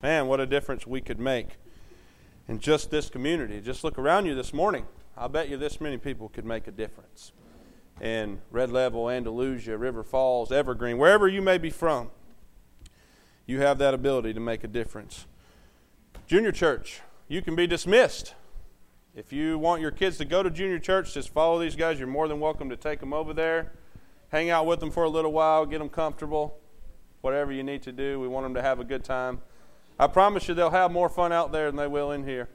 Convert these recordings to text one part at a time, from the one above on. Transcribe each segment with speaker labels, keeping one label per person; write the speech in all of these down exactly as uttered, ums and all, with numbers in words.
Speaker 1: Man, what a difference we could make in just this community. Just look around you this morning. I bet you this many people could make a difference. In Red Level, Andalusia, River Falls, Evergreen, wherever you may be from, you have that ability to make a difference. Junior church, you can be dismissed. If you want your kids to go to junior church, just follow these guys. You're more than welcome to take them over there. Hang out with them for a little while, get them comfortable. Whatever you need to do, we want them to have a good time. I promise you they'll have more fun out there than they will in here.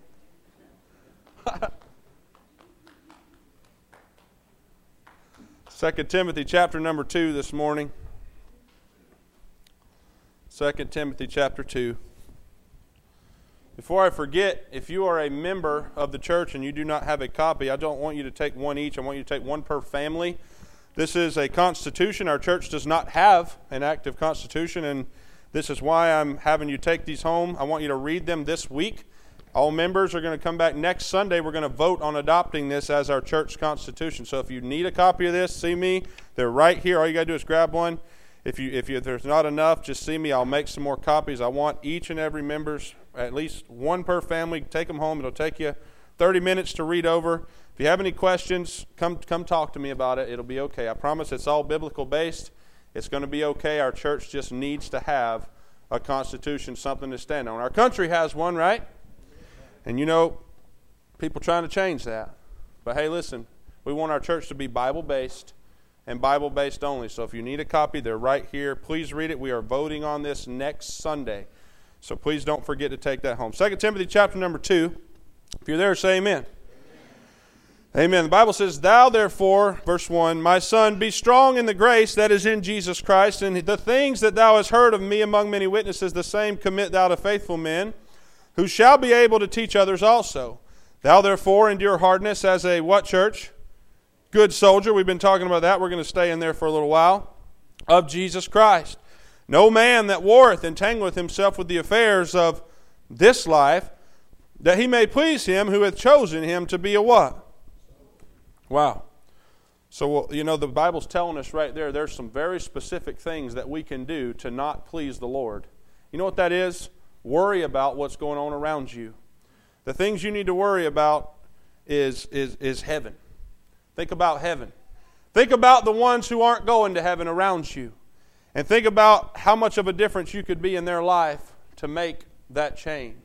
Speaker 1: Second Timothy chapter number two this morning. Second Timothy chapter two. Before I forget, if you are a member of the church and you do not have a copy, I don't want you to take one each. I want you to take one per family. This is a constitution. Our church does not have an active constitution, and this is why I'm having you take these home. I want you to read them this week. All members are going to come back next Sunday. We're going to vote on adopting this as our church constitution. So if you need a copy of this, see me. They're right here. All you got to do is grab one. If you if, you, if there's not enough, just see me. I'll make some more copies. I want each and every member's, at least one per family. Take them home. It'll take you thirty minutes to read over. If you have any questions, come come talk to me about it. It'll be okay. I promise it's all biblical based. It's going to be okay. Our church just needs to have a constitution, something to stand on. Our country has one, right? And you know, people trying to change that. But hey, listen, we want our church to be Bible-based and Bible-based only. So if you need a copy, they're right here. Please read it. We are voting on this next Sunday. So please don't forget to take that home. Second Timothy chapter number two. If you're there, say amen. Amen. The Bible says, "Thou therefore," verse one, "my son, be strong in the grace that is in Jesus Christ, and the things that thou hast heard of me among many witnesses, the same commit thou to faithful men, who shall be able to teach others also. Thou therefore endure hardness as a," what church? "Good soldier." We've been talking about that. We're going to stay in there for a little while. "Of Jesus Christ. No man that warreth entangleth himself with the affairs of this life, that he may please him who hath chosen him to be a" what? Wow. So, you know, the Bible's telling us right there, there's some very specific things that we can do to not please the Lord. You know what that is? Worry about what's going on around you. The things you need to worry about is, is, is heaven. Think about heaven. Think about the ones who aren't going to heaven around you. And think about how much of a difference you could be in their life to make that change.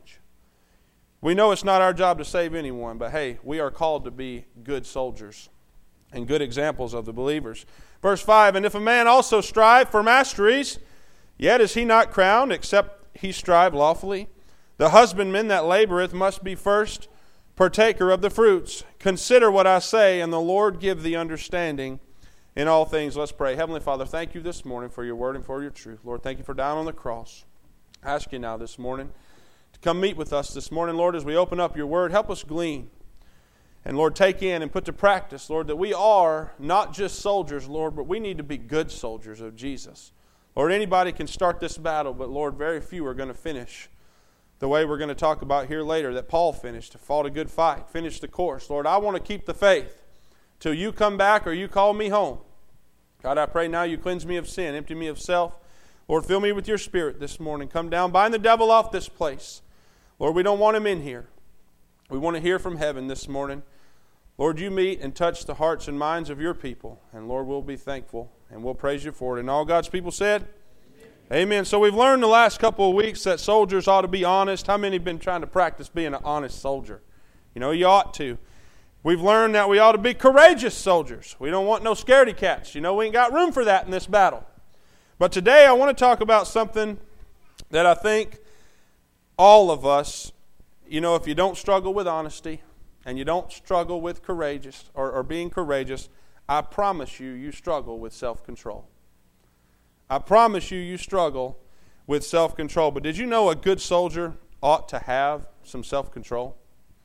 Speaker 1: We know it's not our job to save anyone, but hey, we are called to be good soldiers and good examples of the believers. Verse five, "And if a man also strive for masteries, yet is he not crowned, except he strive lawfully. The husbandman that laboreth must be first partaker of the fruits. Consider what I say, and the Lord give thee understanding in all things." Let's pray. Heavenly Father, thank you this morning for your word and for your truth. Lord, thank you for dying on the cross. I ask you now this morning to come meet with us this morning. Lord, as we open up your word, help us glean. And Lord, take in and put to practice, Lord, that we are not just soldiers, Lord, but we need to be good soldiers of Jesus. Lord, anybody can start this battle, but Lord, very few are going to finish the way we're going to talk about here later that Paul finished, fought a good fight, finished the course. Lord, I want to keep the faith till you come back or you call me home. God, I pray now you cleanse me of sin, empty me of self. Lord, fill me with your Spirit this morning. Come down, bind the devil off this place. Lord, we don't want him in here. We want to hear from heaven this morning. Lord, you meet and touch the hearts and minds of your people. And Lord, we'll be thankful and we'll praise you for it. And all God's people said, Amen. Amen. So we've learned the last couple of weeks that soldiers ought to be honest. How many have been trying to practice being an honest soldier? You know, you ought to. We've learned that we ought to be courageous soldiers. We don't want no scaredy cats. You know, we ain't got room for that in this battle. But today I want to talk about something that I think all of us, you know, if you don't struggle with honesty and you don't struggle with courageous or, or being courageous, I promise you, you struggle with self-control. I promise you, you struggle with self-control. But did you know a good soldier ought to have some self-control?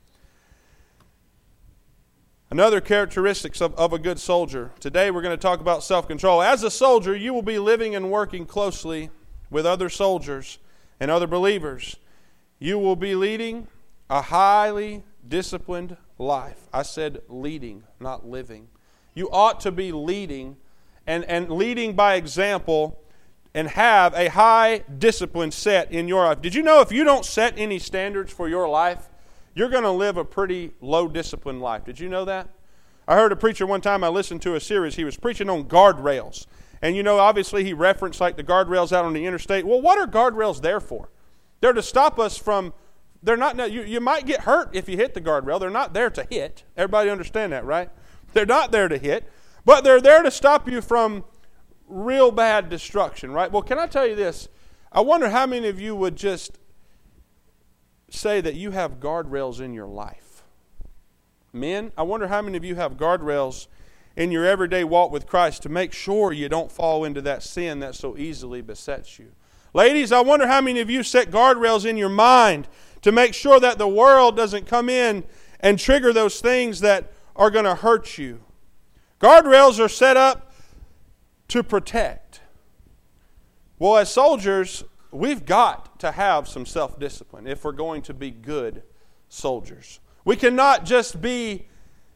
Speaker 1: Another characteristics of, of a good soldier. Today we're going to talk about self-control. As a soldier, you will be living and working closely with other soldiers and other believers. You will be leading a highly disciplined life. I said leading, not living. You ought to be leading and, and leading by example and have a high discipline set in your life. Did you know if you don't set any standards for your life, you're going to live a pretty low discipline life? Did you know that? I heard a preacher one time, I listened to a series, he was preaching on guardrails. And you know, obviously he referenced like the guardrails out on the interstate. Well, what are guardrails there for? They're to stop us from, they're not, you, you might get hurt if you hit the guardrail. They're not there to hit. Everybody understand that, right? They're not there to hit, but they're there to stop you from real bad destruction, right? Well, can I tell you this? I wonder how many of you would just say that you have guardrails in your life. Men, I wonder how many of you have guardrails in your everyday walk with Christ to make sure you don't fall into that sin that so easily besets you. Ladies, I wonder how many of you set guardrails in your mind to make sure that the world doesn't come in and trigger those things that are going to hurt you. Guardrails are set up to protect. Well, as soldiers, we've got to have some self-discipline if we're going to be good soldiers. We cannot just be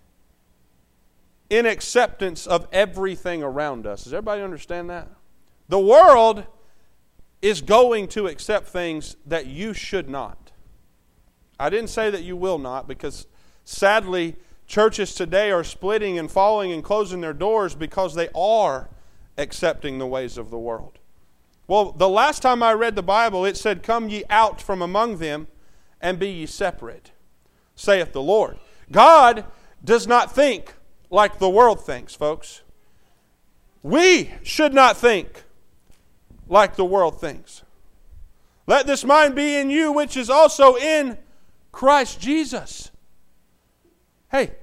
Speaker 1: in acceptance of everything around us. Does everybody understand that? The world is going to accept things that you should not. I didn't say that you will not, because sadly, churches today are splitting and falling and closing their doors because they are accepting the ways of the world. Well, the last time I read the Bible, it said, "Come ye out from among them, and be ye separate, saith the Lord." God does not think like the world thinks, folks. We should not think like the world thinks. Let this mind be in you, which is also in Christ Jesus. Hey,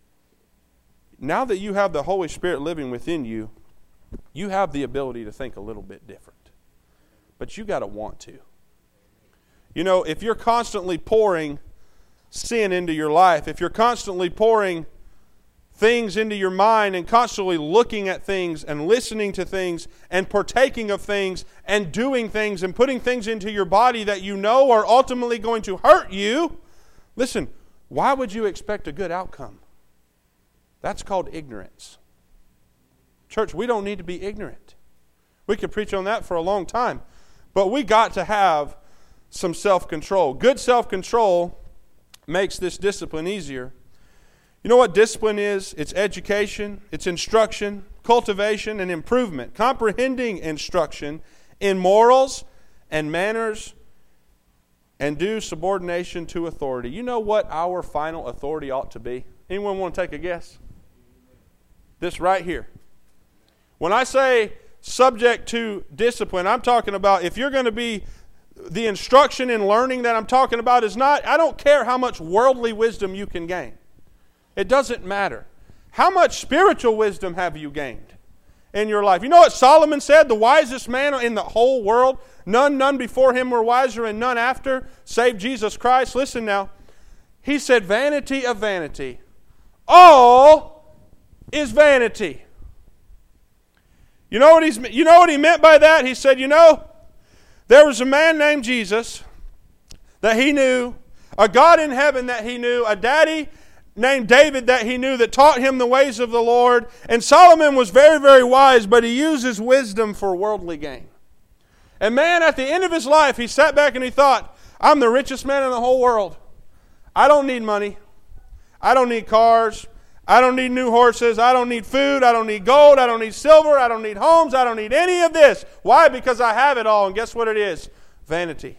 Speaker 1: now that you have the Holy Spirit living within you, you have the ability to think a little bit different. But you got to want to. You know, if you're constantly pouring sin into your life, if you're constantly pouring things into your mind and constantly looking at things and listening to things and partaking of things and doing things and putting things into your body that you know are ultimately going to hurt you, listen, why would you expect a good outcome? That's called ignorance. Church, we don't need to be ignorant. We could preach on that for a long time. But we got to have some self-control. Good self-control makes this discipline easier. You know what discipline is? It's education, it's instruction, cultivation, and improvement. Comprehending instruction in morals and manners and due subordination to authority. You know what our final authority ought to be? Anyone want to take a guess? This right here. When I say subject to discipline, I'm talking about if you're going to be, the instruction and learning that I'm talking about is not, I don't care how much worldly wisdom you can gain. It doesn't matter. How much spiritual wisdom have you gained in your life? You know what Solomon said? The wisest man in the whole world, none, none before him were wiser and none after, save Jesus Christ. Listen now. He said, vanity of vanity. All is vanity. You know what he's, you know what he meant by that? He said, you know, there was a man named Jesus that he knew, a God in heaven that he knew, a daddy named David that he knew that taught him the ways of the Lord. And Solomon was very, very wise, but he used his wisdom for worldly gain. And man, at the end of his life, he sat back and he thought, I'm the richest man in the whole world. I don't need money. I don't need cars. I don't need new horses. I don't need food. I don't need gold. I don't need silver. I don't need homes. I don't need any of this. Why? Because I have it all. And guess what it is? Vanity.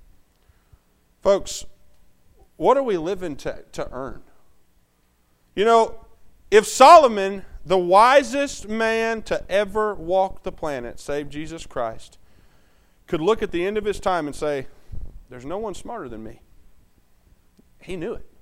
Speaker 1: Folks, what are we living to, to earn? You know, if Solomon, the wisest man to ever walk the planet, save Jesus Christ, could look at the end of his time and say, there's no one smarter than me. He knew it.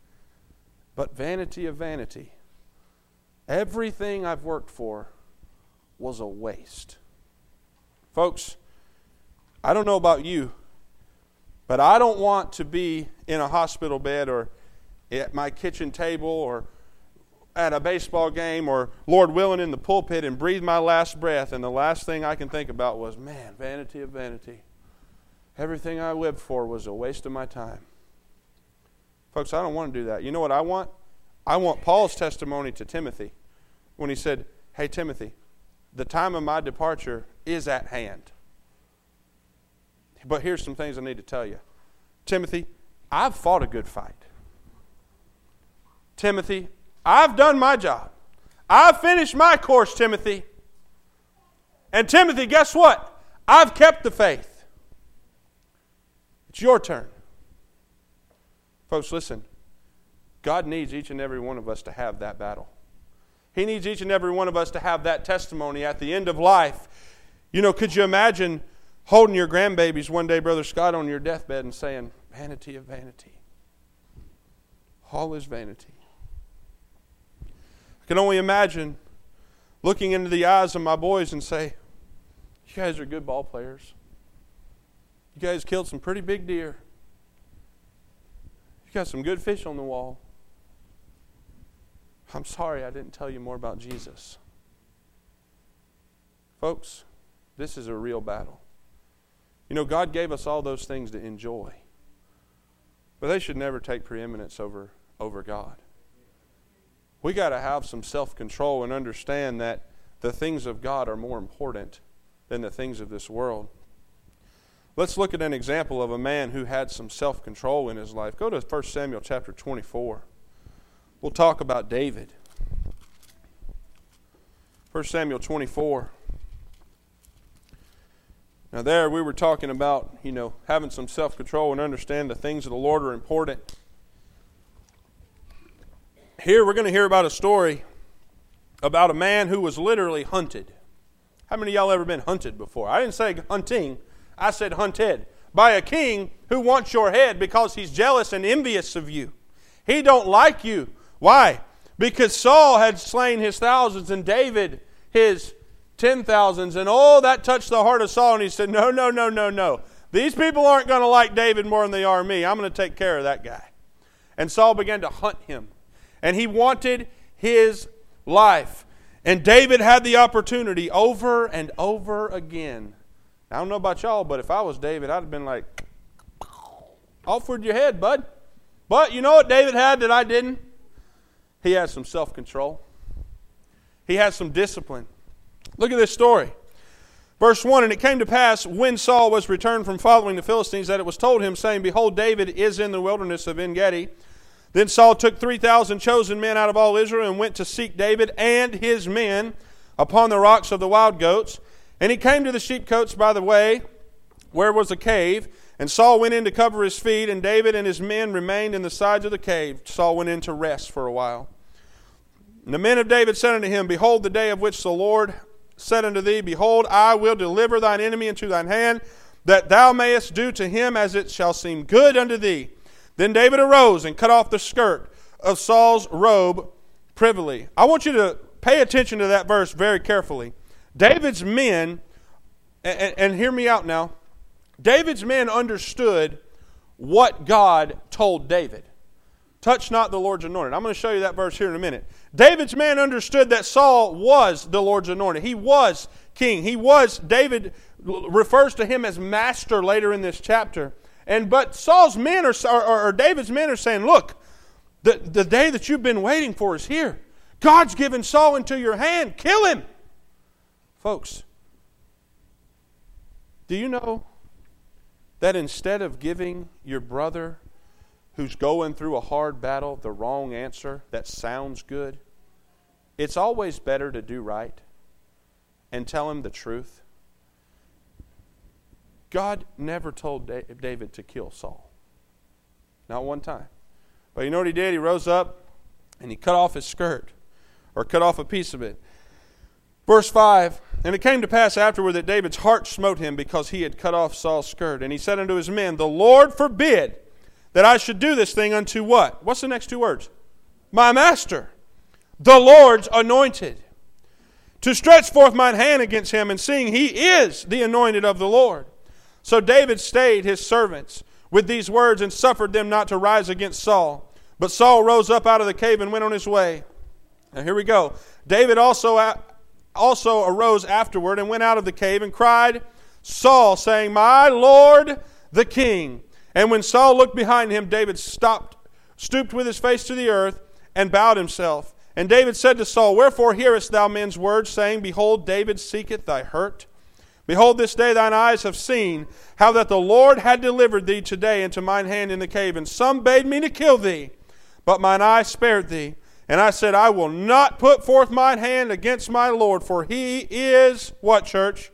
Speaker 1: But vanity of vanity. Everything I've worked for was a waste. Folks, I don't know about you, but I don't want to be in a hospital bed or at my kitchen table or at a baseball game or, Lord willing, in the pulpit and breathe my last breath, and the last thing I can think about was, man, vanity of vanity. Everything I lived for was a waste of my time. Folks, I don't want to do that. You know what I want? I want Paul's testimony to Timothy when he said, hey, Timothy, the time of my departure is at hand. But here's some things I need to tell you. Timothy, I've fought a good fight. Timothy, I've done my job. I've finished my course, Timothy. And Timothy, guess what? I've kept the faith. It's your turn. Folks, listen. God needs each and every one of us to have that battle. He needs each and every one of us to have that testimony at the end of life. You know, could you imagine holding your grandbabies one day, Brother Scott, on your deathbed and saying, vanity of vanity. All is vanity. I can only imagine looking into the eyes of my boys and say, you guys are good ball players. You guys killed some pretty big deer. You got some good fish on the wall. I'm sorry I didn't tell you more about Jesus. Folks, this is a real battle. You know, God gave us all those things to enjoy. But they should never take preeminence over, over God. We got to have some self-control and understand that the things of God are more important than the things of this world. Let's look at an example of a man who had some self-control in his life. Go to First Samuel chapter twenty-four. We'll talk about David. First Samuel twenty-four. Now there we were talking about, you know, having some self-control and understand the things of the Lord are important. Here we're going to hear about a story about a man who was literally hunted. How many of y'all ever been hunted before? I didn't say hunting. I said hunted. By a king who wants your head because he's jealous and envious of you. He don't like you. Why? Because Saul had slain his thousands and David his ten thousands. And oh, that touched the heart of Saul. And he said, no, no, no, no, no. These people aren't going to like David more than they are me. I'm going to take care of that guy. And Saul began to hunt him. And he wanted his life. And David had the opportunity over and over again. I don't know about y'all, but if I was David, I'd have been like, off with your head, bud. But you know what David had that I didn't? He had some self-control. He had some discipline. Look at this story. Verse one, and it came to pass when Saul was returned from following the Philistines that it was told him, saying, behold, David is in the wilderness of En-Gedi. Then Saul took three thousand chosen men out of all Israel and went to seek David and his men upon the rocks of the wild goats. And he came to the sheepcotes by the way, where was a cave. And Saul went in to cover his feet, and David and his men remained in the sides of the cave. Saul went in to rest for a while. And the men of David said unto him, behold, the day of which the Lord said unto thee, behold, I will deliver thine enemy into thine hand, that thou mayest do to him as it shall seem good unto thee. Then David arose and cut off the skirt of Saul's robe privily. I want you to pay attention to that verse very carefully. David's men, and, and hear me out now, David's men understood what God told David. Touch not the Lord's anointed. I'm going to show you that verse here in a minute. David's men understood that Saul was the Lord's anointed. He was king. He was, David refers to him as master later in this chapter. And but Saul's men are, or, or David's men are saying, look, the, the day that you've been waiting for is here. God's given Saul into your hand. Kill him. Folks, do you know that instead of giving your brother who's going through a hard battle the wrong answer that sounds good, it's always better to do right and tell him the truth? God never told David to kill Saul. Not one time. But you know what he did? He rose up and he cut off his skirt, or cut off a piece of it. Verse five, and it came to pass afterward that David's heart smote him because he had cut off Saul's skirt. And he said unto his men, the Lord forbid that I should do this thing unto what? What's the next two words? My master, the Lord's anointed. To stretch forth mine hand against him, and seeing he is the anointed of the Lord. So David stayed his servants with these words and suffered them not to rise against Saul. But Saul rose up out of the cave and went on his way. Now here we go. David also, also arose afterward and went out of the cave and cried, Saul, saying, my Lord the king. And when Saul looked behind him, David stopped, stooped with his face to the earth and bowed himself. And David said to Saul, Wherefore hearest thou men's words, saying, Behold, David seeketh thy hurt? Behold, this day thine eyes have seen how that the Lord had delivered thee today into mine hand in the cave. And some bade me to kill thee, but mine eye spared thee. And I said, I will not put forth mine hand against my Lord, for he is, what, church?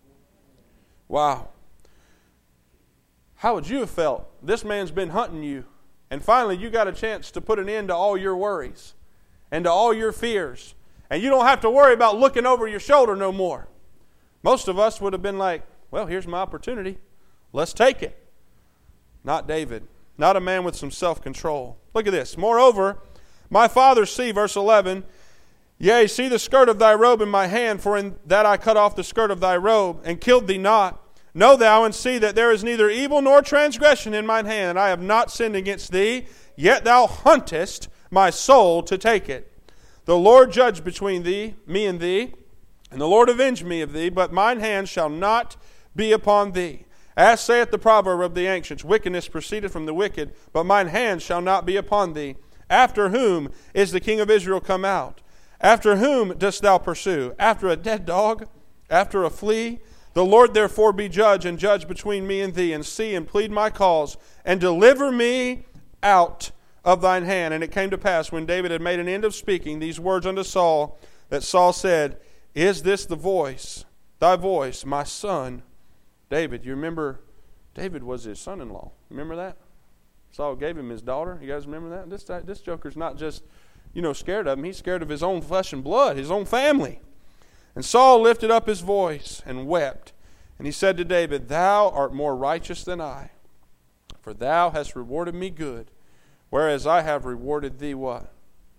Speaker 1: Wow. How would you have felt? This man's been hunting you, and finally you got a chance to put an end to all your worries and to all your fears. And you don't have to worry about looking over your shoulder no more. Most of us would have been like, well, here's my opportunity. Let's take it. Not David. Not a man with some self-control. Look at this. Moreover, my father, see, verse eleven, Yea, see the skirt of thy robe in my hand, for in that I cut off the skirt of thy robe, and killed thee not. Know thou and see that there is neither evil nor transgression in mine hand, and I have not sinned against thee, yet thou huntest my soul to take it. The Lord judge between thee, me and thee, and the Lord avenge me of thee, but mine hand shall not be upon thee. As saith the proverb of the ancients, Wickedness proceedeth from the wicked, but mine hand shall not be upon thee. After whom is the king of Israel come out? After whom dost thou pursue? After a dead dog? After a flea? The Lord therefore be judge, and judge between me and thee, and see and plead my cause, and deliver me out of thine hand. And it came to pass, when David had made an end of speaking these words unto Saul, that Saul said, Is this the voice, thy voice, my son David? You remember, David was his son-in-law. Remember that? Saul gave him his daughter. You guys remember that? This, this joker's not just, you know, scared of him. He's scared of his own flesh and blood, his own family. And Saul lifted up his voice and wept. And he said to David, Thou art more righteous than I, for thou hast rewarded me good, whereas I have rewarded thee what?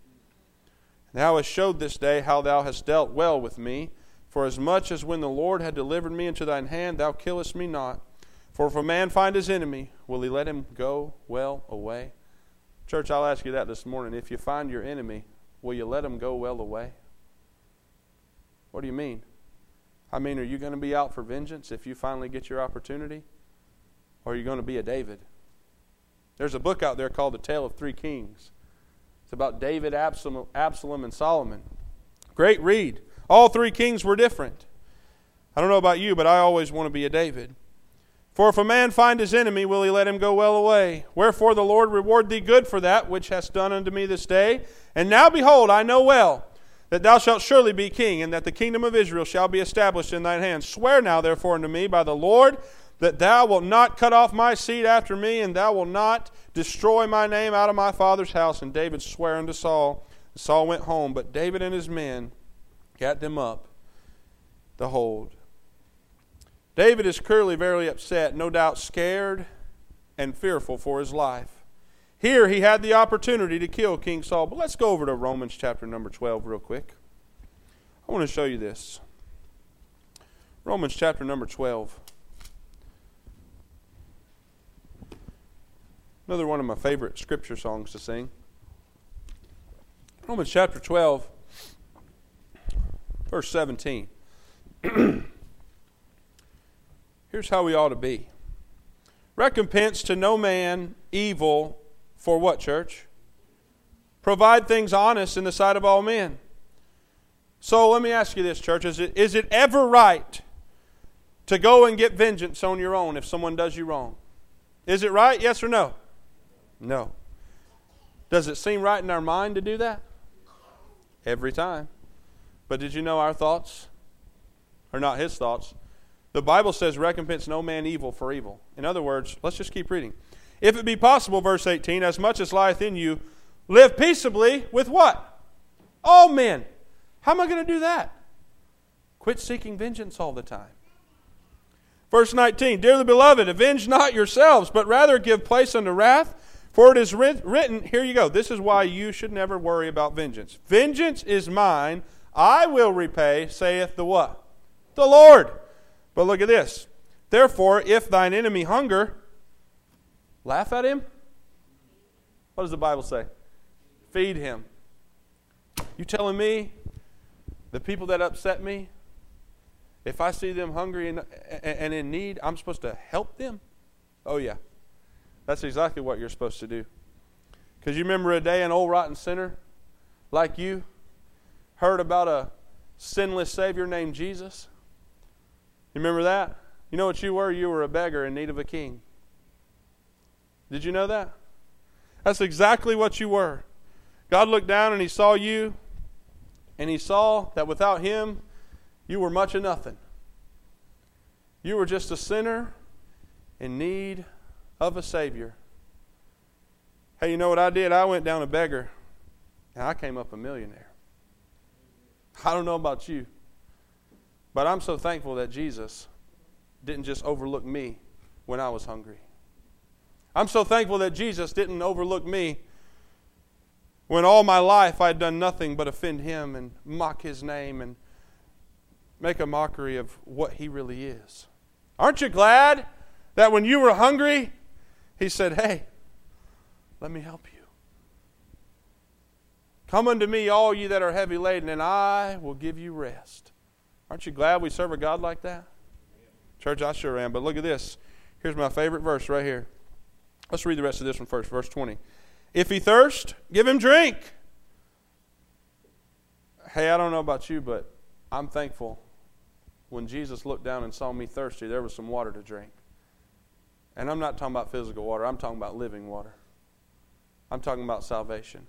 Speaker 1: Thou hast showed this day how thou hast dealt well with me, for as much as when the Lord had delivered me into thine hand, thou killest me not. For if a man find his enemy, will he let him go well away? Church, I'll ask you that this morning. If you find your enemy, will you let him go well away? What do you mean? I mean, are you going to be out for vengeance if you finally get your opportunity? Or are you going to be a David? There's a book out there called The Tale of Three Kings. It's about David, Absalom, Absalom, and Solomon. Great read. All three kings were different. I don't know about you, but I always want to be a David. For if a man find his enemy, will he let him go well away? Wherefore the Lord reward thee good for that which hast done unto me this day. And now behold, I know well that thou shalt surely be king, and that the kingdom of Israel shall be established in thine hands. Swear now therefore unto me by the Lord, that thou wilt not cut off my seed after me, and thou wilt not destroy my name out of my father's house. And David sware unto Saul. And Saul went home, but David and his men gat them up the hold. David is clearly very upset, no doubt scared and fearful for his life. Here he had the opportunity to kill King Saul. But let's go over to Romans chapter number twelve real quick. I want to show you this. Romans chapter number twelve. Another one of my favorite scripture songs to sing. Romans chapter twelve, verse seventeen. Here's how we ought to be. Recompense to no man evil for what, church? Provide things honest in the sight of all men. So let me ask you this, church. Is it, is it ever right to go and get vengeance on your own if someone does you wrong? Is it right? Yes or no? No. Does it seem right in our mind to do that? Every time. But did you know our thoughts are not his thoughts? The Bible says, recompense no man evil for evil. In other words, let's just keep reading. If it be possible, verse eighteen, as much as lieth in you, live peaceably with what? All men. How am I going to do that? Quit seeking vengeance all the time. Verse nineteen, dearly beloved, avenge not yourselves, but rather give place unto wrath, for it is written, here you go, this is why you should never worry about vengeance. Vengeance is mine, I will repay, saith the what? The Lord. But look at this. Therefore, if thine enemy hunger, laugh at him. What does the Bible say? Feed him. You telling me the people that upset me, if I see them hungry and, and in need, I'm supposed to help them? Oh yeah. That's exactly what you're supposed to do. Because you remember a day an old rotten sinner like you heard about a sinless Savior named Jesus? You remember that? You know what you were? You were a beggar in need of a king. Did you know that? That's exactly what you were. God looked down and He saw you, and He saw that without Him, you were much of nothing. You were just a sinner in need of a Savior. Hey, you know what I did? I went down a beggar, and I came up a millionaire. I don't know about you, but I'm so thankful that Jesus didn't just overlook me when I was hungry. I'm so thankful that Jesus didn't overlook me when all my life I'd done nothing but offend Him and mock His name and make a mockery of what He really is. Aren't you glad that when you were hungry, He said, hey, let me help you. Come unto me, all ye that are heavy laden, and I will give you rest. Aren't you glad we serve a God like that? Church, I sure am. But look at this. Here's my favorite verse right here. Let's read the rest of this one first, verse twenty. If he thirst, give him drink. Hey, I don't know about you, but I'm thankful when Jesus looked down and saw me thirsty, there was some water to drink. And I'm not talking about physical water. I'm talking about living water. I'm talking about salvation.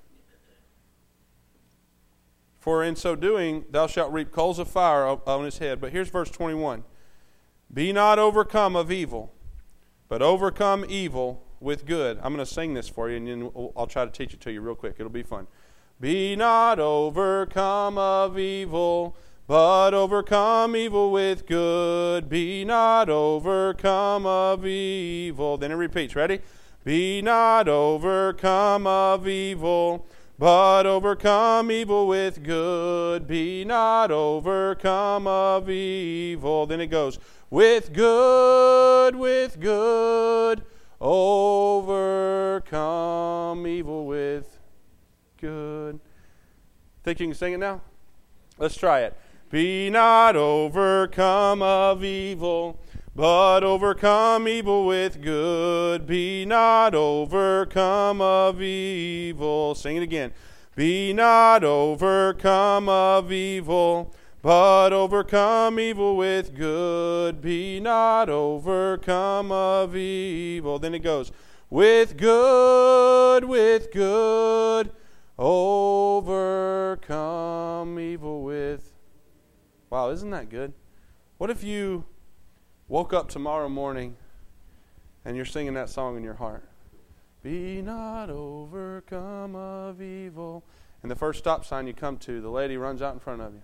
Speaker 1: For in so doing, thou shalt reap coals of fire on his head. But here's verse twenty-one. Be not overcome of evil, but overcome evil with good. I'm going to sing this for you, and then I'll try to teach it to you real quick. It'll be fun. Be not overcome of evil, but overcome evil with good. Be not overcome of evil. Then it repeats. Ready? Be not overcome of evil, but overcome evil with good. Be not overcome of evil. Then it goes, with good, with good, overcome evil with good. Think you can sing it now? Let's try it. Be not overcome of evil, but overcome evil with good. Be not overcome of evil. Sing it again. Be not overcome of evil, but overcome evil with good. Be not overcome of evil. Then it goes, with good, with good, overcome evil with. Wow, isn't that good? What if you woke up tomorrow morning and you're singing that song in your heart? Be not overcome of evil. And the first stop sign you come to, the lady runs out in front of you.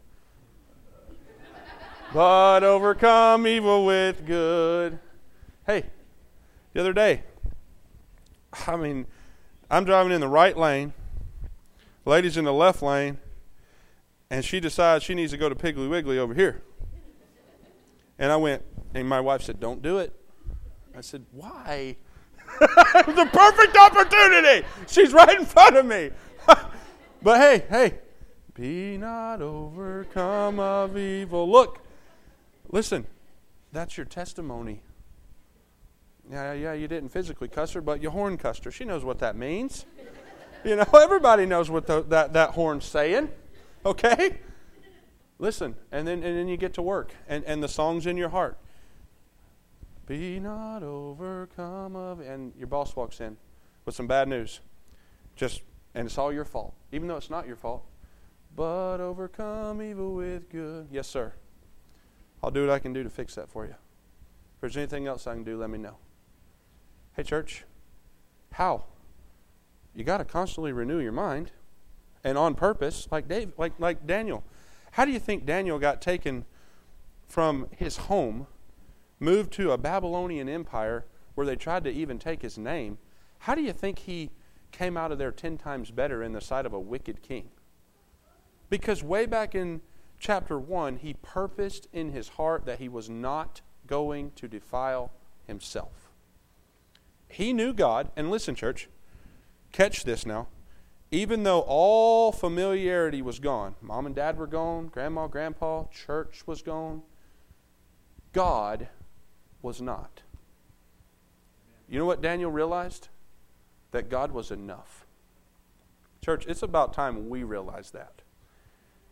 Speaker 1: But overcome evil with good. Hey, the other day, I mean, I'm driving in the right lane. The lady's in the left lane. And she decides she needs to go to Piggly Wiggly over here. And I went, and my wife said, don't do it. I said, why? It was the perfect opportunity. She's right in front of me. But hey, hey, be not overcome of evil. Look, listen, that's your testimony. Yeah, yeah, you didn't physically cuss her, but you horn cussed her. She knows what that means. You know, everybody knows what the, that, that horn's saying. Okay? Listen, and then and then you get to work, and, and the song's in your heart. Be not overcome of, and your boss walks in with some bad news. Just, and it's all your fault, even though it's not your fault. But overcome evil with good. Yes, sir. I'll do what I can do to fix that for you. If there's anything else I can do, let me know. Hey, church, how? You got to constantly renew your mind. And on purpose, like Dave, like like Daniel. How do you think Daniel got taken from his home, moved to a Babylonian empire where they tried to even take his name? How do you think he came out of there ten times better in the sight of a wicked king? Because way back in chapter one, he purposed in his heart that he was not going to defile himself. He knew God, and listen, church, catch this now. Even though all familiarity was gone, mom and dad were gone, grandma, grandpa, church was gone, God was not. You know what Daniel realized? That God was enough. Church, it's about time we realize that.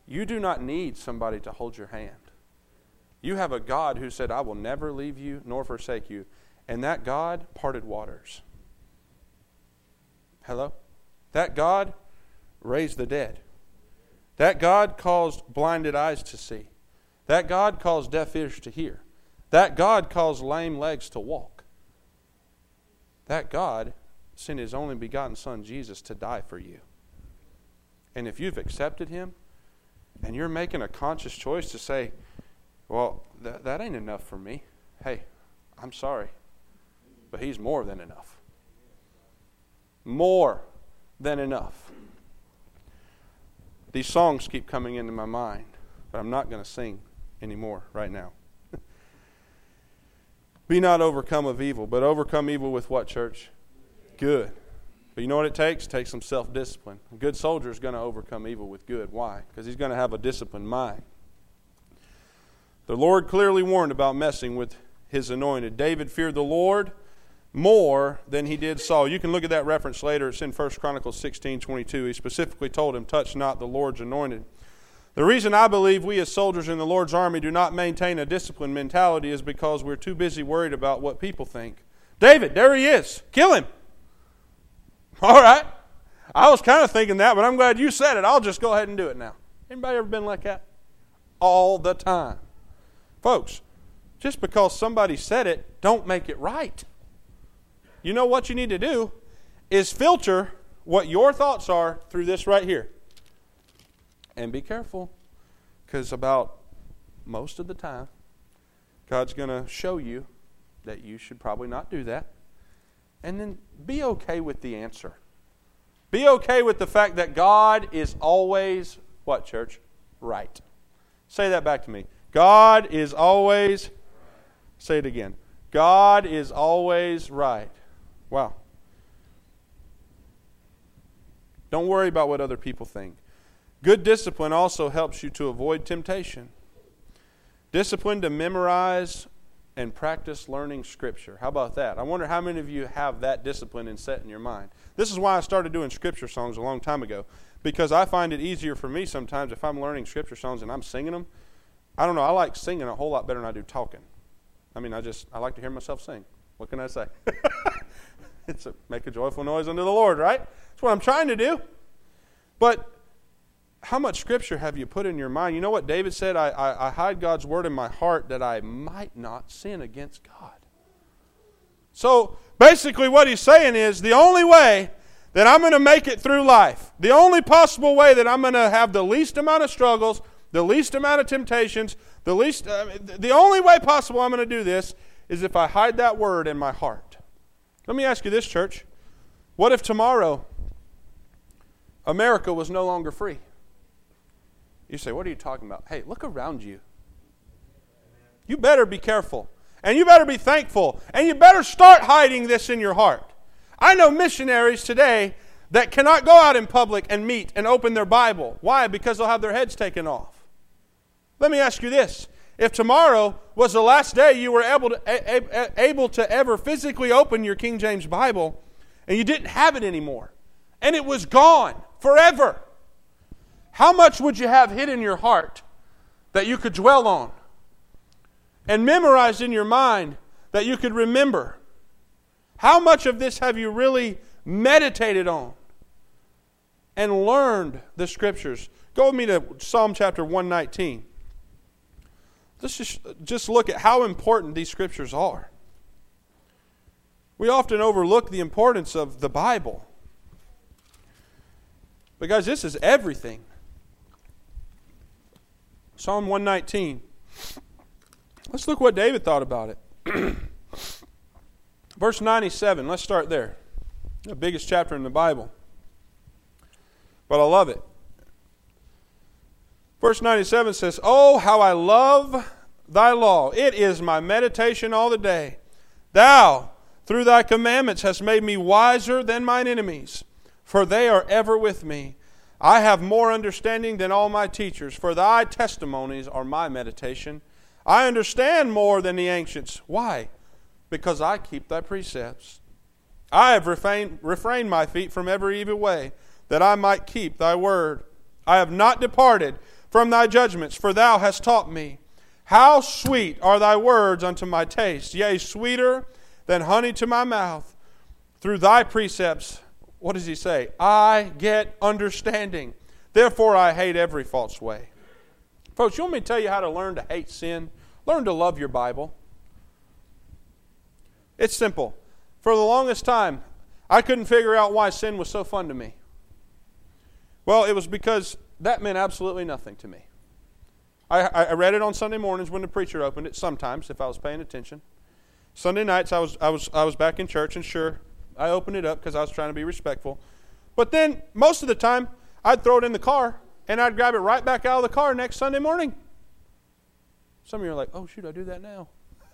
Speaker 1: You do not need somebody to hold your hand. You have a God who said, I will never leave you nor forsake you. And that God parted waters. Hello? That God raised the dead. That God caused blinded eyes to see. That God caused deaf ears to hear. That God caused lame legs to walk. That God sent His only begotten Son, Jesus, to die for you. And if you've accepted Him, and you're making a conscious choice to say, well, that, that ain't enough for me. Hey, I'm sorry, but He's more than enough. More than enough. These songs keep coming into my mind, but I'm not going to sing anymore right now. Be not overcome of evil, but overcome evil with what, church? Good. But you know what it takes? It takes some self-discipline. A good soldier is going to overcome evil with good. Why? Because he's going to have a disciplined mind. The Lord clearly warned about messing with His anointed. David feared the Lord more than he did Saul. You can look at that reference later. It's in First Chronicles sixteen twenty-two. He specifically told him, touch not the Lord's anointed. The reason I believe we as soldiers in the Lord's army do not maintain a disciplined mentality is because we're too busy worried about what people think. David, there he is. Kill him. All right. I was kind of thinking that, but I'm glad you said it. I'll just go ahead and do it now. Anybody ever been like that? All the time. Folks, just because somebody said it, don't make it right. You know what you need to do is filter what your thoughts are through this right here. And be careful, because about most of the time, God's going to show you that you should probably not do that. And then be okay with the answer. Be okay with the fact that God is always, what, church? Right. Say that back to me. God is always, say it again. God is always right. Wow. Don't worry about what other people think. Good discipline also helps you to avoid temptation. Discipline to memorize and practice learning Scripture. How about that? I wonder how many of you have that discipline and set in your mind. This is why I started doing Scripture songs a long time ago, because I find it easier for me sometimes if I'm learning Scripture songs and I'm singing them. I don't know, I like singing a whole lot better than I do talking. I mean, I just, I like to hear myself sing. What can I say? It's a, make a joyful noise unto the Lord, right? That's what I'm trying to do. But how much Scripture have you put in your mind? You know what David said? I, I, I hide God's word in my heart that I might not sin against God. So basically what he's saying is the only way that I'm going to make it through life, the only possible way that I'm going to have the least amount of struggles, the least amount of temptations, the least, uh, the only way possible I'm going to do this is if I hide that word in my heart. Let me ask you this, church. What if tomorrow America was no longer free? You say, what are you talking about? Hey, look around you. You better be careful. And you better be thankful. And you better start hiding this in your heart. I know missionaries today that cannot go out in public and meet and open their Bible. Why? Because they'll have their heads taken off. Let me ask you this. If tomorrow was the last day you were able to, a, a, able to ever physically open your King James Bible and you didn't have it anymore and it was gone forever, how much would you have hid in your heart that you could dwell on and memorize in your mind that you could remember? How much of this have you really meditated on and learned the Scriptures? Go with me to Psalm chapter one nineteen. Let's just, just look at how important these Scriptures are. We often overlook the importance of the Bible. But guys, this is everything. Psalm one nineteen. Let's look what David thought about it. Verse ninety-seven, let's start there. The biggest chapter in the Bible. But I love it. Verse ninety-seven says, "Oh, how I love thy law. It is my meditation all the day. Thou, through thy commandments, hast made me wiser than mine enemies, for they are ever with me. I have more understanding than all my teachers, for thy testimonies are my meditation. I understand more than the ancients." Why? Because I keep thy precepts. I have refrained, refrained my feet from every evil way, that I might keep thy word. I have not departed from thy judgments, for thou hast taught me. How sweet are thy words unto my taste, yea, sweeter than honey to my mouth. Through thy precepts, what does he say? I get understanding. Therefore I hate every false way. Folks, you want me to tell you how to learn to hate sin? Learn to love your Bible. It's simple. For the longest time, I couldn't figure out why sin was so fun to me. Well, it was because that meant absolutely nothing to me. I, I read it on Sunday mornings when the preacher opened it, sometimes, if I was paying attention. Sunday nights, I was, I was, I was back in church, and sure, I opened it up because I was trying to be respectful. But then, most of the time, I'd throw it in the car, and I'd grab it right back out of the car next Sunday morning. Some of you are like, oh, shoot, I do that now.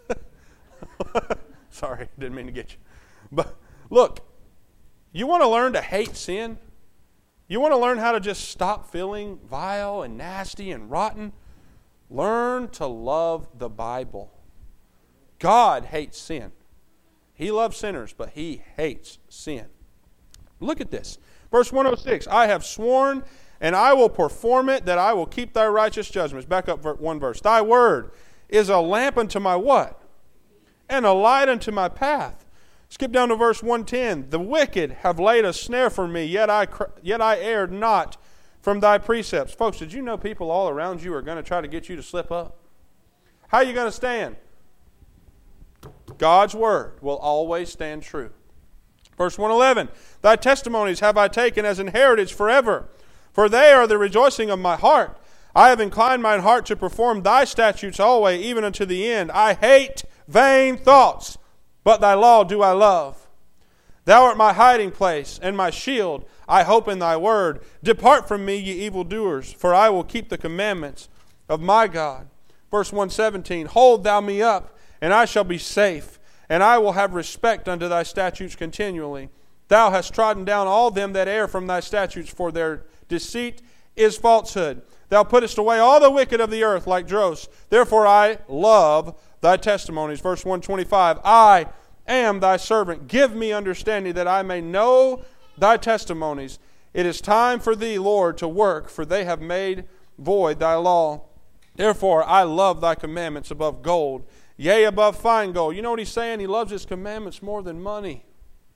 Speaker 1: Sorry, didn't mean to get you. But look, you want to learn to hate sin? You want to learn how to just stop feeling vile and nasty and rotten? Learn to love the Bible. God hates sin. He loves sinners, but He hates sin. Look at this. Verse one oh six, I have sworn, and I will perform it, that I will keep thy righteous judgments. Back up one verse. Thy word is a lamp unto my what? And a light unto my path. Skip down to verse one ten. The wicked have laid a snare for me, yet I yet I erred not from thy precepts. Folks, did you know people all around you are going to try to get you to slip up? How are you going to stand? God's word will always stand true. Verse one eleven. Thy testimonies have I taken as an heritage forever, for they are the rejoicing of my heart. I have inclined mine heart to perform thy statutes always, even unto the end. I hate vain thoughts, but thy law do I love. Thou art my hiding place and my shield. I hope in thy word. Depart from me, ye evildoers, for I will keep the commandments of my God. Verse one seventeen. Hold thou me up, and I shall be safe, and I will have respect unto thy statutes continually. Thou hast trodden down all them that err from thy statutes, for their deceit is falsehood. Thou puttest away all the wicked of the earth like dross. Therefore I love thy testimonies. Verse one twenty-five. I am thy servant. Give me understanding that I may know thy testimonies. It is time for thee, Lord, to work, for they have made void thy law. Therefore I love thy commandments above gold, yea, above fine gold. You know what he's saying? He loves his commandments more than money.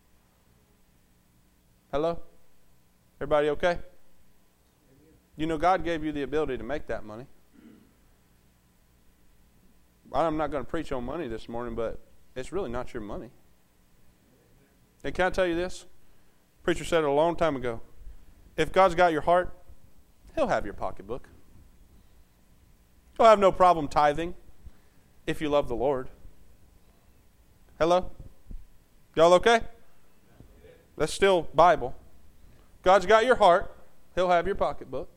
Speaker 1: Hello? Everybody okay? You know, God gave you the ability to make that money. I'm not going to preach on money this morning, but it's really not your money. And can I tell you this? Preacher said it a long time ago. If God's got your heart, He'll have your pocketbook. He'll have no problem tithing if you love the Lord. Hello? Y'all okay? That's still Bible. God's got your heart. He'll have your pocketbook.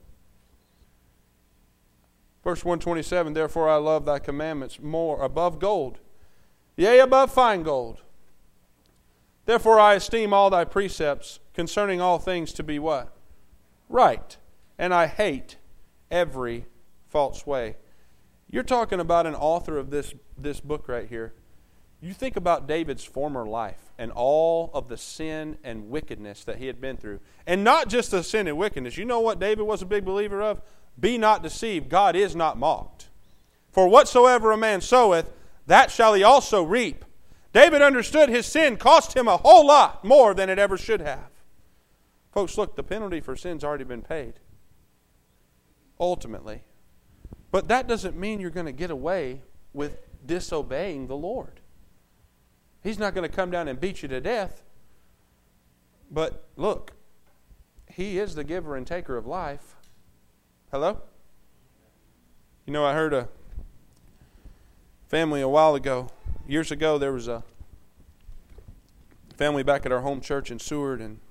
Speaker 1: Verse one twenty-seven, therefore I love thy commandments more above gold, yea, above fine gold. Therefore I esteem all thy precepts concerning all things to be what? Right. And I hate every false way. You're talking about an author of this, this book right here. You think about David's former life and all of the sin and wickedness that he had been through. And not just the sin and wickedness. You know what David was a big believer of? Be not deceived, God is not mocked. For whatsoever a man soweth, that shall he also reap. David understood his sin cost him a whole lot more than it ever should have. Folks, look, the penalty for sin's already been paid. Ultimately. But that doesn't mean you're going to get away with disobeying the Lord. He's not going to come down and beat you to death. But look, He is the giver and taker of life. Hello? You know, I heard a family a while ago. Years ago, there was a family back at our home church in Seward, and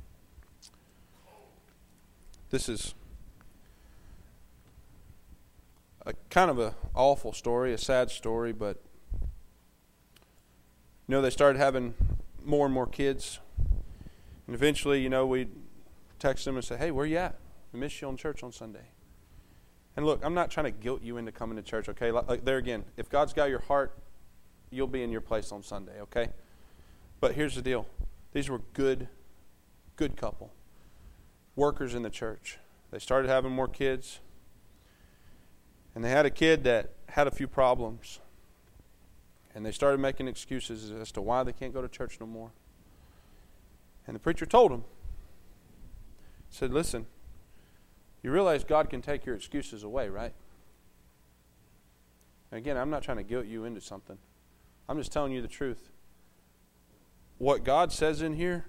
Speaker 1: this is a kind of a awful story, a sad story, but you know, they started having more and more kids. And eventually, you know, we'd text them and say, hey, where you at? We missed you on church on Sunday. And look, I'm not trying to guilt you into coming to church, okay? Like there again, if God's got your heart, you'll be in your place on Sunday, okay? But here's the deal. These were good, good couple. Workers in the church. They started having more kids. And they had a kid that had a few problems. And they started making excuses as to why they can't go to church no more. And the preacher told him, he said, listen, you realize God can take your excuses away, right? And again, I'm not trying to guilt you into something. I'm just telling you the truth. What God says in here,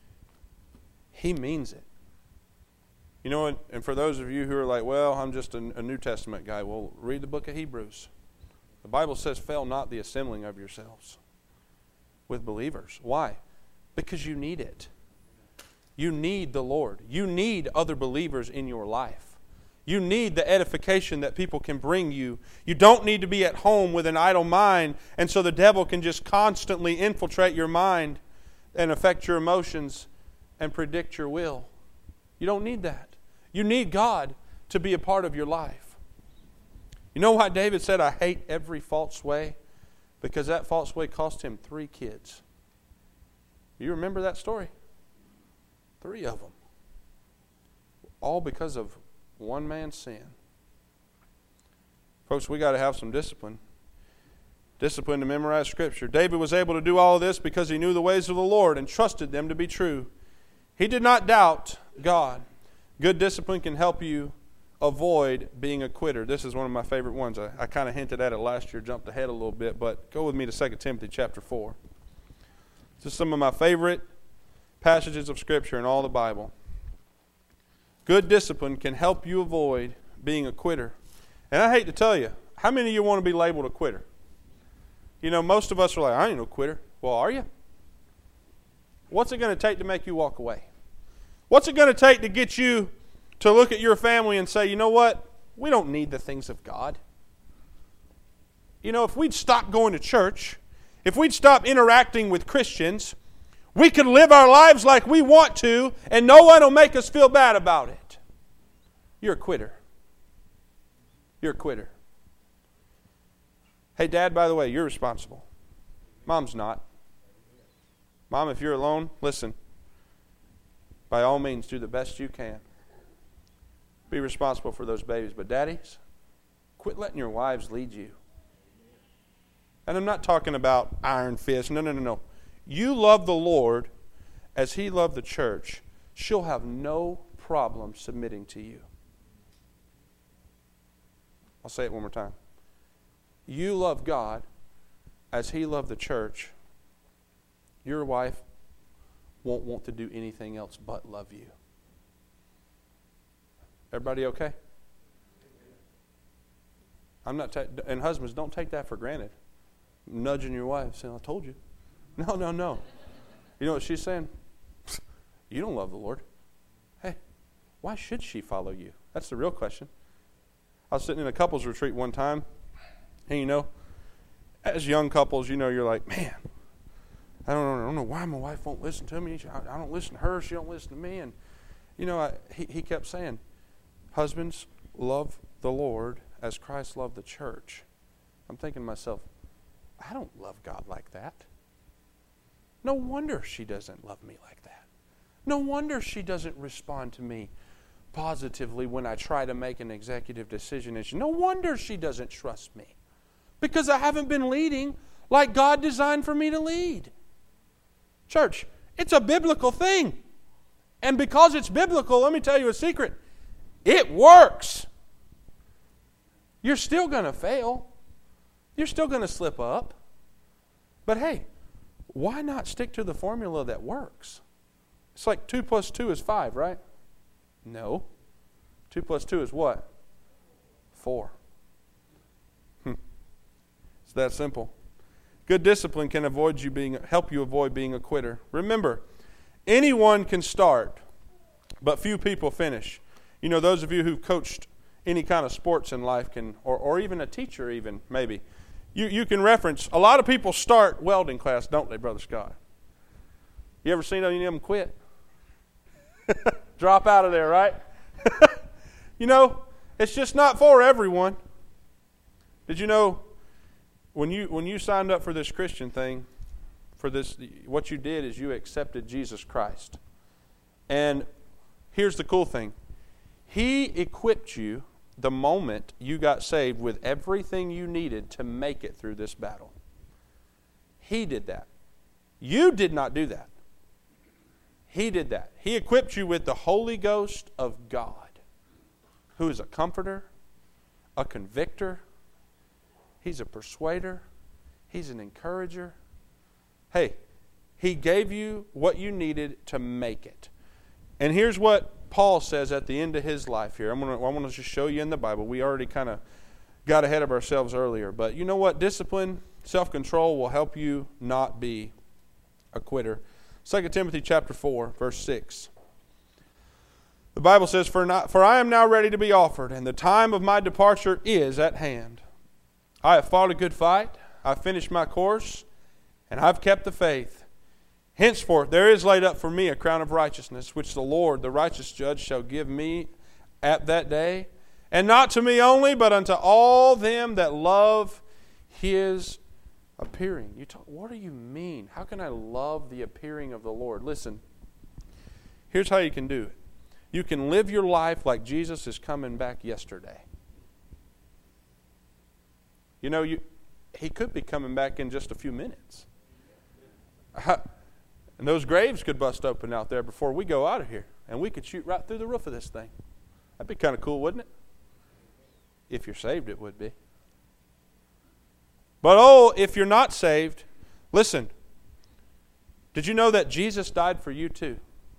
Speaker 1: He means it. You know, and, and for those of you who are like, well, I'm just a, a New Testament guy, well, read the book of Hebrews. The Bible says, fail not the assembling of yourselves with believers. Why? Because you need it. You need the Lord. You need other believers in your life. You need the edification that people can bring you. You don't need to be at home with an idle mind, and so the devil can just constantly infiltrate your mind and affect your emotions and predict your will. You don't need that. You need God to be a part of your life. You know why David said, I hate every false way? Because that false way cost him three kids. You remember that story? Three of them. All because of one man's sin. Folks, we got to have some discipline. Discipline to memorize Scripture. David was able to do all of this because he knew the ways of the Lord and trusted them to be true. He did not doubt God. Good discipline can help you avoid being a quitter. This is one of my favorite ones. I, I kind of hinted at it last year, jumped ahead a little bit, but go with me to Second Timothy chapter four. This is some of my favorite passages of Scripture in all the Bible. Good discipline can help you avoid being a quitter. And I hate to tell you, how many of you want to be labeled a quitter? You know, most of us are like, I ain't no quitter. Well, are you? What's it going to take to make you walk away? What's it going to take to get you to look at your family and say, you know what? We don't need the things of God. You know, if we'd stop going to church, if we'd stop interacting with Christians, we could live our lives like we want to, and no one will make us feel bad about it. You're a quitter. You're a quitter. Hey, Dad, by the way, you're responsible. Mom's not. Mom, if you're alone, listen. By all means, do the best you can. Be responsible for those babies. But daddies, quit letting your wives lead you. And I'm not talking about iron fist. No, no, no, no. You love the Lord as He loved the church. She'll have no problem submitting to you. I'll say it one more time. You love God as He loved the church. Your wife won't want to do anything else but love you. Everybody okay? I'm not, ta- and husbands, don't take that for granted. Nudging your wife, saying, I told you. No, no, no. You know what she's saying? You don't love the Lord. Hey, why should she follow you? That's the real question. I was sitting in a couples retreat one time, and you know, as young couples, you know, you're like, man, I don't know, I don't know why my wife won't listen to me. I, I don't listen to her. She don't listen to me. And, you know, I, he, he kept saying, husbands, love the Lord as Christ loved the church. I'm thinking to myself, I don't love God like that. No wonder she doesn't love me like that. No wonder she doesn't respond to me positively when I try to make an executive decision. And she, no wonder she doesn't trust me. Because I haven't been leading like God designed for me to lead. Church, it's a biblical thing. And because it's biblical, let me tell you a secret. It works. You're still going to fail. You're still going to slip up. But hey, why not stick to the formula that works? It's like two plus two is five, right? No. Two plus two is what? Four. Hm. It's that simple. Good discipline can avoid you being, help you avoid being a quitter. Remember, anyone can start, but few people finish. You know, those of you who've coached any kind of sports in life can, or, or even a teacher even, maybe, you, you can reference, a lot of people start welding class, don't they, Brother Scott? You ever seen any of them quit? Drop out of there, right? You know, it's just not for everyone. Did you know, when you when you signed up for this Christian thing, for this, what you did is you accepted Jesus Christ. And here's the cool thing. He equipped you the moment you got saved with everything you needed to make it through this battle. He did that. You did not do that. He did that. He equipped you with the Holy Ghost of God, who is a comforter, a convictor. He's a persuader. He's an encourager. Hey, He gave you what you needed to make it. And here's what Paul says at the end of his life here. I'm gonna, I want to just show you in the Bible. We already kind of got ahead of ourselves earlier. But you know what? Discipline, self-control will help you not be a quitter. Second Timothy chapter four, verse six. The Bible says, For, not, for I am now ready to be offered, and the time of my departure is at hand. I have fought a good fight. I've finished my course, and I've kept the faith. Henceforth there is laid up for me a crown of righteousness, which the Lord, the righteous judge, shall give me at that day, and not to me only, but unto all them that love His appearing. You talk, what do you mean? How can I love the appearing of the Lord? Listen, here's how you can do it. You can live your life like Jesus is coming back yesterday. You know, you, He could be coming back in just a few minutes. And those graves could bust open out there before we go out of here. And we could shoot right through the roof of this thing. That'd be kind of cool, wouldn't it? If you're saved, it would be. But oh, if you're not saved, listen. Did you know that Jesus died for you too?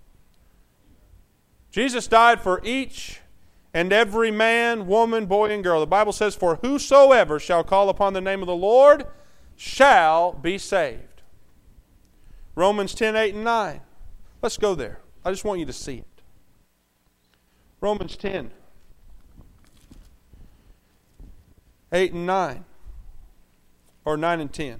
Speaker 1: Jesus died for each and every man, woman, boy, and girl. The Bible says, For whosoever shall call upon the name of the Lord shall be saved. Romans ten, eight, and nine. Let's go there. I just want you to see it. Romans ten, eight, and nine. Or nine and ten.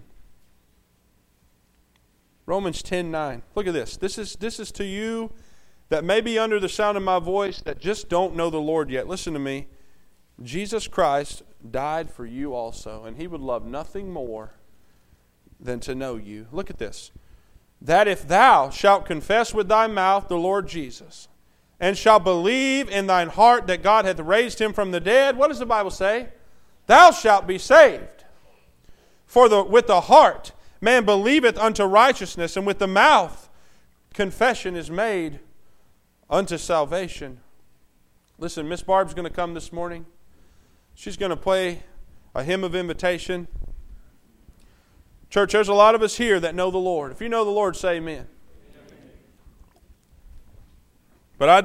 Speaker 1: Romans ten, nine. Look at this. This is, this is to you that may be under the sound of my voice that just don't know the Lord yet. Listen to me. Jesus Christ died for you also, and He would love nothing more than to know you. Look at this. That if thou shalt confess with thy mouth the Lord Jesus, and shalt believe in thine heart that God hath raised Him from the dead, what does the Bible say? Thou shalt be saved. For the, with the heart man believeth unto righteousness, and with the mouth confession is made unto salvation. Listen, Miss Barb's going to come this morning. She's going to play a hymn of invitation. Church, there's a lot of us here that know the Lord. If you know the Lord, say amen. Amen. But I